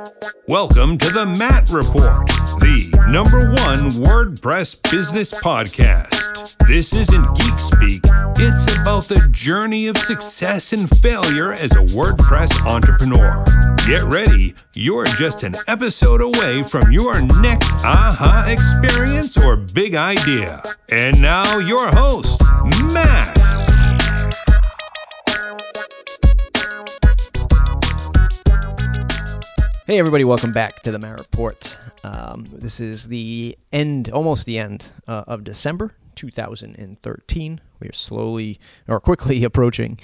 Welcome to the Matt Report, the #1 WordPress business podcast. This isn't geek speak. It's about the journey of success and failure as a WordPress entrepreneur. Get ready. You're just an episode away from your next aha experience or big idea. And now your host, Matt. Hey everybody, welcome back to the Matt Report. This is the end, almost the end of December 2013. We are quickly approaching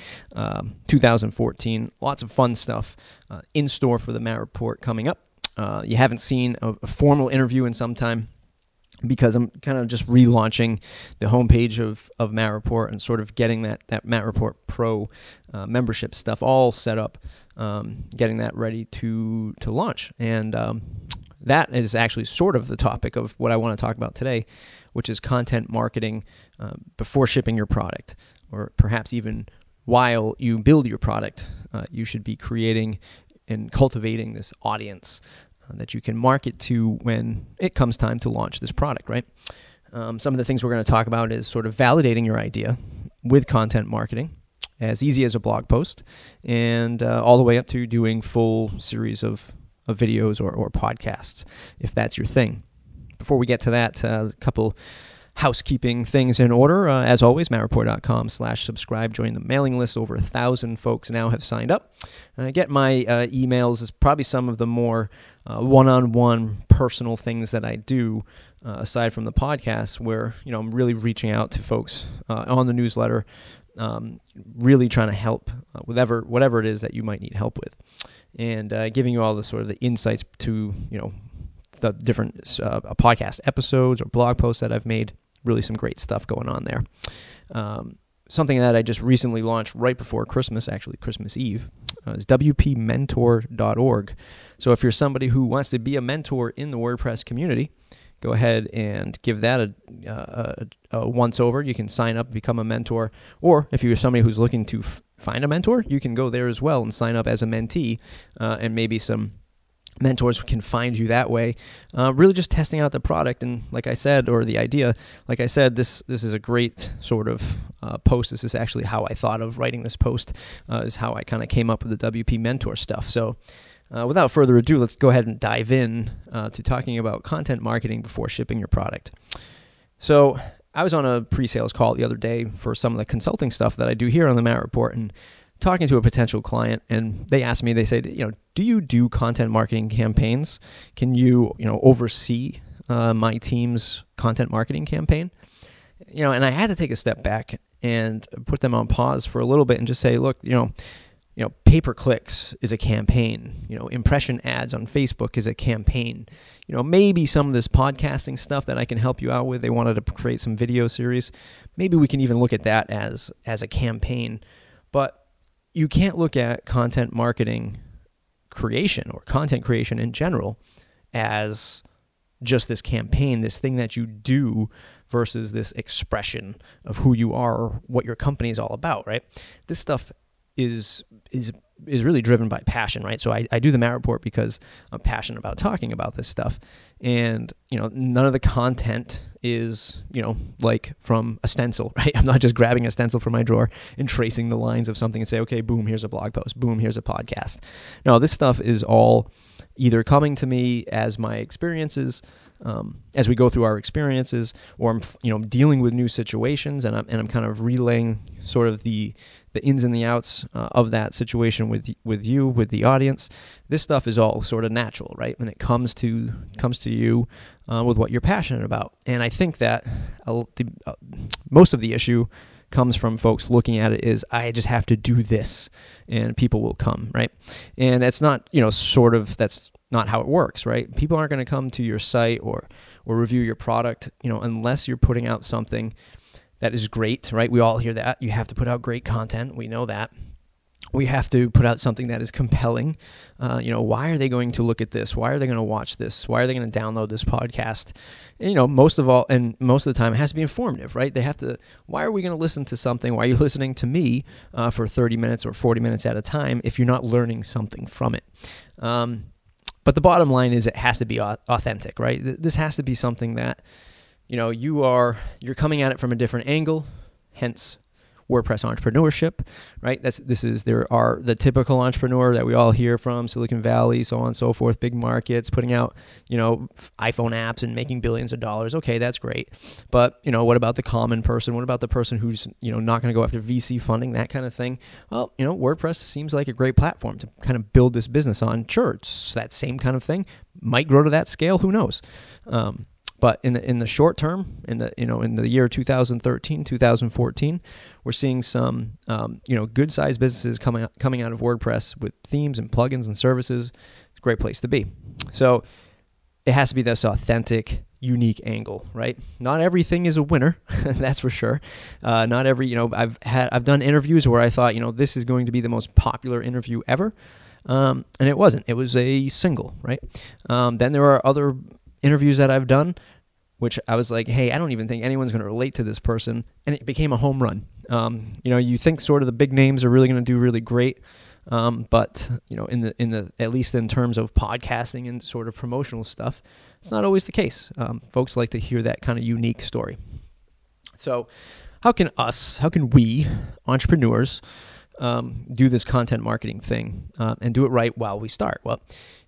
2014. Lots of fun stuff in store for the Matt Report coming up. You haven't seen a formal interview in some time because I'm kind of just relaunching the homepage of Matt Report and sort of getting that Matt Report Pro membership stuff all set up, getting that ready to launch. And that is actually sort of the topic of what I want to talk about today, which is content marketing before shipping your product, or perhaps even while you build your product. You should be creating and cultivating this audience that you can market to when it comes time to launch this product, right? Some of the things we're going to talk about is sort of validating your idea with content marketing, as easy as a blog post, and all the way up to doing full series of videos or podcasts, if that's your thing. Before we get to that, a couple housekeeping things in order. As always, mattreport.com/subscribe. Join the mailing list. Over 1,000 folks now have signed up. Get my emails. Is probably some of the more one-on-one personal things that I do, aside from the podcast, where I'm really reaching out to folks on the newsletter, really trying to help whatever it is that you might need help with, and giving you all the sort of the insights to the different podcast episodes or blog posts that I've made. Really some great stuff going on there. Something that I just recently launched right before Christmas, actually Christmas Eve, is wpmentor.org. So if you're somebody who wants to be a mentor in the WordPress community, go ahead and give that a once over. You can sign up, become a mentor. Or if you're somebody who's looking to find a mentor, you can go there as well and sign up as a mentee, and maybe some mentors can find you that way. Really just testing out the product, and like I said, or the idea, like I said, this is a great sort of post. This is actually how I thought of writing this post, is how I kind of came up with the WP Mentor stuff. So without further ado, let's go ahead and dive in to talking about content marketing before shipping your product. So I was on a pre-sales call the other day for some of the consulting stuff that I do here on the Matt Report, and talking to a potential client, and they asked me, they said, do you do content marketing campaigns? Can you, oversee my team's content marketing campaign? And I had to take a step back and put them on pause for a little bit and just say, look, pay-per-clicks is a campaign. Impression ads on Facebook is a campaign. Maybe some of this podcasting stuff that I can help you out with, they wanted to create some video series. Maybe we can even look at that as a campaign. But you can't look at content marketing creation or content creation in general as just this campaign, this thing that you do versus this expression of who you are or what your company is all about, right? This stuff is really driven by passion, right? So I do the Matt Report because I'm passionate about talking about this stuff. And, none of the content is, like from a stencil, right? I'm not just grabbing a stencil from my drawer and tracing the lines of something and say, okay, boom, here's a blog post. Boom, here's a podcast. No, this stuff is all either coming to me as my experiences, as we go through our experiences, or I'm, dealing with new situations, and I'm kind of relaying sort of the ins and the outs of that situation with you, with the audience. This stuff is all sort of natural, right? When it comes to you with what you're passionate about, and I think that most of the issue comes from folks looking at it is, I just have to do this and people will come, right? And that's not, that's not how it works, right? People aren't going to come to your site or review your product, unless you're putting out something that is great, right? We all hear that. You have to put out great content. We know that. We have to put out something that is compelling. Why are they going to look at this? Why are they going to watch this? Why are they going to download this podcast? And, most of the time, it has to be informative, right? They have to. Why are we going to listen to something? Why are you listening to me for 30 minutes or 40 minutes at a time if you're not learning something from it? But the bottom line is it has to be authentic, right? This has to be something that, you're coming at it from a different angle, hence WordPress entrepreneurship, right? There are the typical entrepreneur that we all hear from, Silicon Valley, so on and so forth, big markets, putting out, iPhone apps and making billions of dollars. Okay, that's great. But, what about the common person? What about the person who's, not going to go after VC funding, that kind of thing? Well, WordPress seems like a great platform to kind of build this business on. Sure, it's that same kind of thing. Might grow to that scale, who knows? But in the short term, in the year 2013, 2014, we're seeing some good sized businesses coming out of WordPress with themes and plugins and services. It's a great place to be. So it has to be this authentic, unique angle, right? Not everything is a winner, that's for sure. Not every I've done interviews where I thought this is going to be the most popular interview ever, and it wasn't. It was a single, right? Then there are other interviews that I've done, which I was like, hey, I don't even think anyone's going to relate to this person, and it became a home run. You think sort of the big names are really going to do really great, but in the at least in terms of podcasting and sort of promotional stuff, it's not always the case. Folks like to hear that kind of unique story. So, how can we entrepreneurs do this content marketing thing and do it right while we start? Well,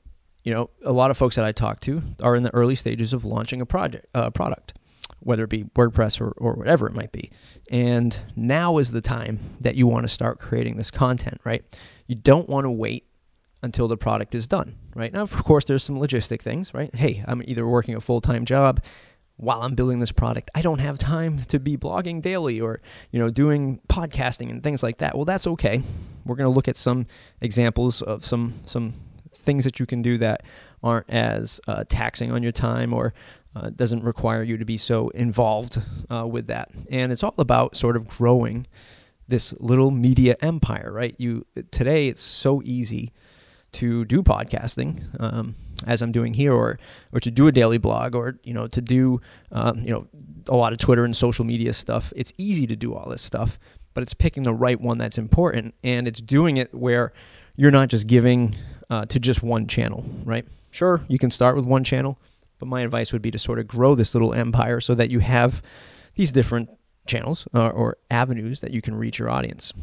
a lot of folks that I talk to are in the early stages of launching a product, whether it be WordPress or whatever it might be. And now is the time that you want to start creating this content, right? You don't want to wait until the product is done, right? Now, of course, there's some logistic things, right? Hey, I'm either working a full-time job while I'm building this product. I don't have time to be blogging daily or, doing podcasting and things like that. Well, that's okay. We're going to look at some examples of some things that you can do that aren't as taxing on your time or doesn't require you to be so involved with that. And it's all about sort of growing this little media empire, right? Today it's so easy to do podcasting, as I'm doing here, or to do a daily blog, or to do a lot of Twitter and social media stuff. It's easy to do all this stuff, but it's picking the right one that's important, and it's doing it where you're not just giving to just one channel, right? Sure, you can start with one channel, but my advice would be to sort of grow this little empire so that you have these different channels or avenues that you can reach your audience.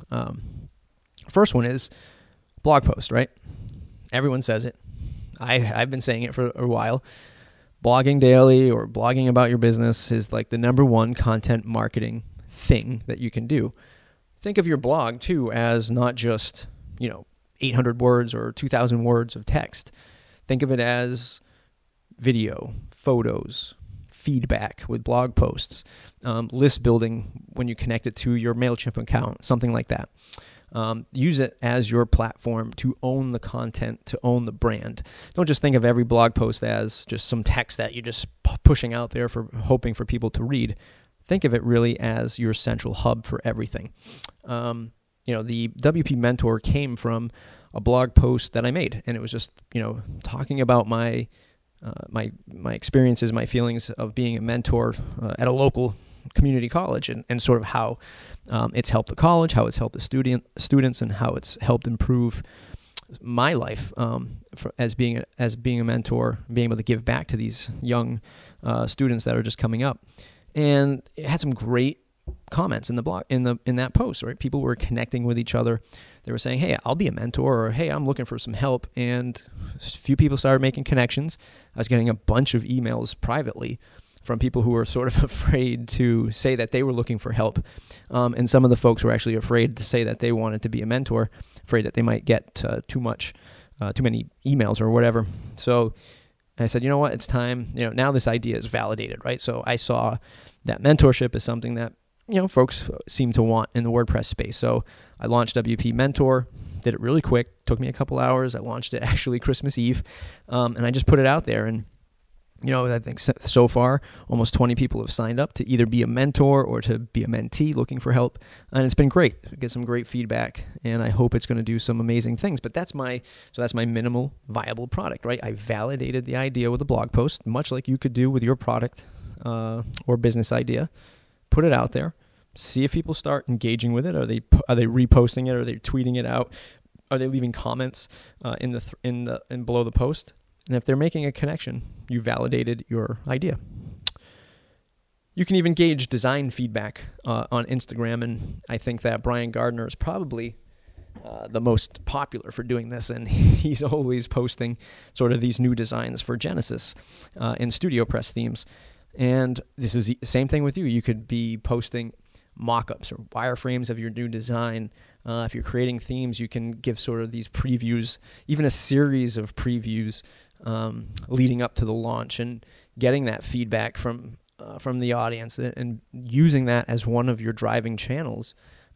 First one is blog post, right? Everyone says it. I've been saying it for a while. Blogging daily or blogging about your business is like the number one content marketing thing that you can do. Think of your blog too as not just 800 words or 2,000 words of text. Think of it as video, photos, feedback with blog posts, list building when you connect it to your MailChimp account, something like that. Use it as your platform to own the content, to own the brand. Don't just think of every blog post as just some text that you're just pushing out there for hoping for people to read. Think of it really as your central hub for everything. The WP Mentor came from a blog post that I made, and it was just, talking about my experiences, my feelings of being a mentor at a local community college, and sort of how it's helped the college, how it's helped the students, and how it's helped improve my life as being a mentor, being able to give back to these young students that are just coming up. And it had some great comments in the blog, in that post, right? People were connecting with each other. They were saying, hey, I'll be a mentor, or hey, I'm looking for some help. And a few people started making connections. I was getting a bunch of emails privately from people who were sort of afraid to say that they were looking for help. And some of the folks were actually afraid to say that they wanted to be a mentor, afraid that they might get too many emails or whatever. So I said, you know what, it's time. Now this idea is validated, right? So I saw that mentorship is something that folks seem to want in the WordPress space. So I launched WP Mentor, did it really quick, took me a couple hours. I launched it actually Christmas Eve, and I just put it out there. And I think so far, almost 20 people have signed up to either be a mentor or to be a mentee looking for help. And it's been great. I get some great feedback, and I hope it's going to do some amazing things. But that's my minimal viable product, right? I validated the idea with a blog post, much like you could do with your product or business idea. Put it out there. See if people start engaging with it. Are they reposting it? Are they tweeting it out? Are they leaving comments in below the post? And if they're making a connection, you validated your idea. You can even gauge design feedback on Instagram, and I think that Brian Gardner is probably the most popular for doing this, and he's always posting sort of these new designs for Genesis and StudioPress themes. And this is the same thing with you. You could be posting mock-ups or wireframes of your new design. If you're creating themes, you can give sort of these previews, even a series of previews leading up to the launch, and getting that feedback from the audience and using that as one of your driving channels.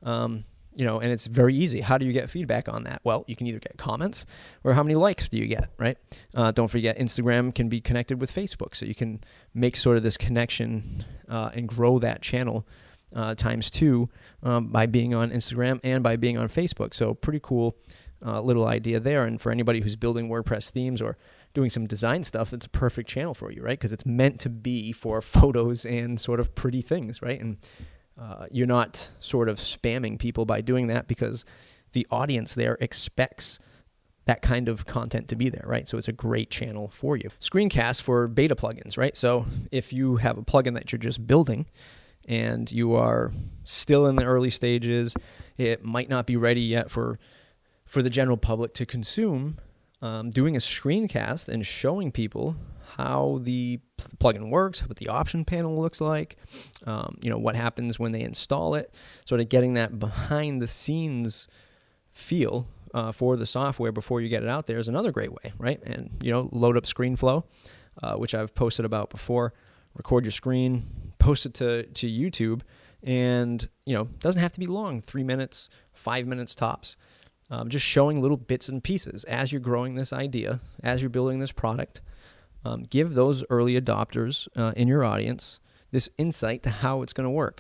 And it's very easy. How do you get feedback on that? Well, you can either get comments or how many likes do you get, right? Don't forget, Instagram can be connected with Facebook, so you can make sort of this connection and grow that channel times 2 by being on Instagram and by being on Facebook. So pretty cool little idea there. And for anybody who's building WordPress themes or doing some design stuff, it's a perfect channel for you, right? Because it's meant to be for photos and sort of pretty things, right? And you're not sort of spamming people by doing that, because the audience there expects that kind of content to be there, right? So it's a great channel for you. Screencasts for beta plugins, right? So if you have a plugin that you're just building and you are still in the early stages, it might not be ready yet for the general public to consume, doing a screencast and showing people how the plugin works, what the option panel looks like, what happens when they install it, sort of getting that behind the scenes feel for the software before you get it out there is another great way, right? And, load up ScreenFlow, which I've posted about before. Record your screen, post it to YouTube, and, it doesn't have to be long, 3 minutes, 5 minutes tops. Just showing little bits and pieces as you're growing this idea, as you're building this product. Give those early adopters in your audience this insight to how it's going to work.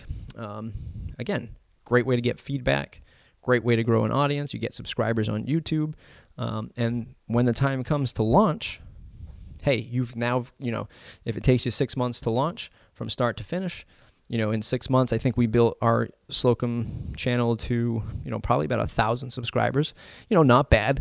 Again, great way to get feedback, great way to grow an audience. You get subscribers on YouTube. And when the time comes to launch, hey, you've now, if it takes you 6 months to launch from start to finish, in 6 months, I think we built our Slocum channel to, probably about 1,000 subscribers. Not bad.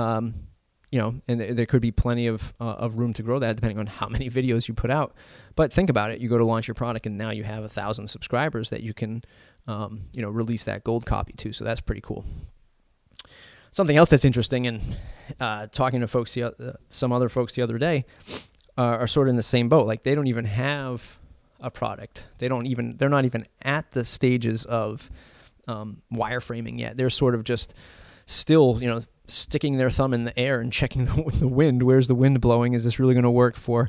And there could be plenty of room to grow that depending on how many videos you put out. But think about it. You go to launch your product and now you have 1,000 subscribers that you can, release that gold copy to. So that's pretty cool. Something else that's interesting, and talking to folks, some other folks the other day, are sort of in the same boat. Like, they don't even have a product. They're not even at the stages of wireframing yet. They're sort of just still, sticking their thumb in the air and checking the wind. Where's the wind blowing? Is this really going to work for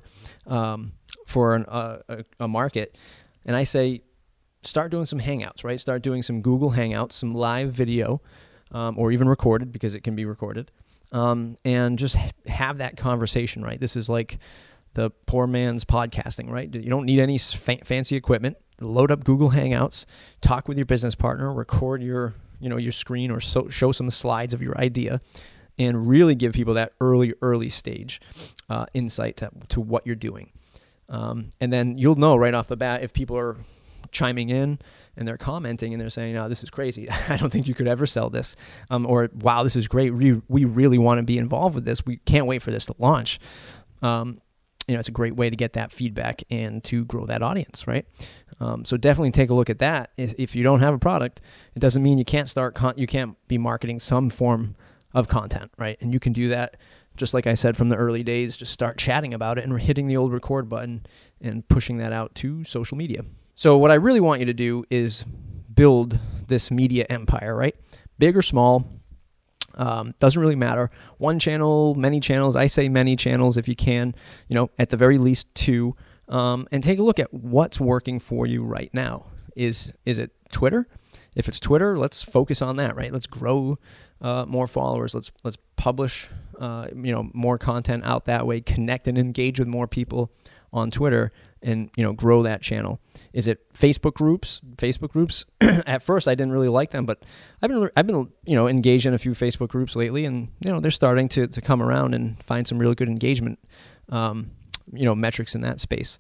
a market? And I say, start doing some Hangouts, right? Start doing some Google Hangouts, some live video, or even recorded, because it can be recorded, and just have that conversation, right? This is like the poor man's podcasting, right? You don't need any fancy equipment. Load up Google Hangouts, talk with your business partner, record your screen, or show some slides of your idea, and really give people that early stage insight to what you're doing. And then you'll know right off the bat if people are chiming in and they're commenting and they're saying, "No, this is crazy. I don't think you could ever sell this," or "Wow, this is great. We really want to be involved with this. We can't wait for this to launch." It's a great way to get that feedback and to grow that audience, right? So definitely take a look at that. If you don't have a product, it doesn't mean you can't you can't be marketing some form of content, right? And you can do that, just like I said, from the early days. Just start chatting about it and hitting the old record button and pushing that out to social media. So what I really want you to do is build this media empire, right? Big or small. Doesn't really matter. One channel, many channels. I say many channels if you can, at the very least 2, and take a look at what's working for you right now. Is it Twitter? If it's Twitter, let's focus on that, right? Let's grow more followers. Let's publish, more content out that way. Connect and engage with more people on Twitter, and grow that channel. Is it Facebook groups? Facebook groups. At first, I didn't really like them, but I've been engaged in a few Facebook groups lately, and they're starting to come around and find some really good engagement, metrics in that space.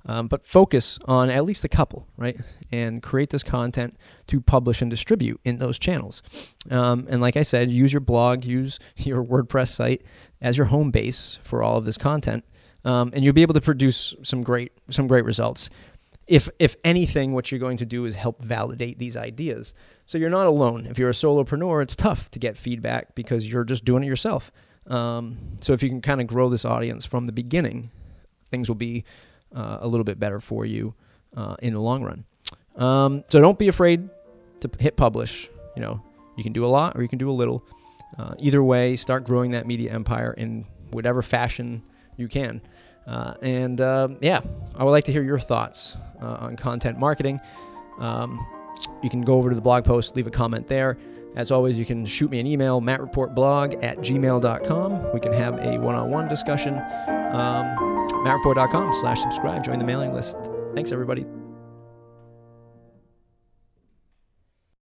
but focus on at least a couple, right? And create this content to publish and distribute in those channels. And like I said, use your blog, use your WordPress site as your home base for all of this content, and you'll be able to produce some great results. If anything, what you're going to do is help validate these ideas. So you're not alone. If you're a solopreneur, it's tough to get feedback because you're just doing it yourself. So if you can kind of grow this audience from the beginning, things will be a little bit better for you in the long run. So don't be afraid to hit publish. You can do a lot or you can do a little. Either way, start growing that media empire in whatever fashion you can. I would like to hear your thoughts on content marketing. You can go over to the blog post, leave a comment there. As always, you can shoot me an email, mattreportblog@gmail.com. We can have a one-on-one discussion. mattreport.com/subscribe. Join the mailing list. Thanks, everybody.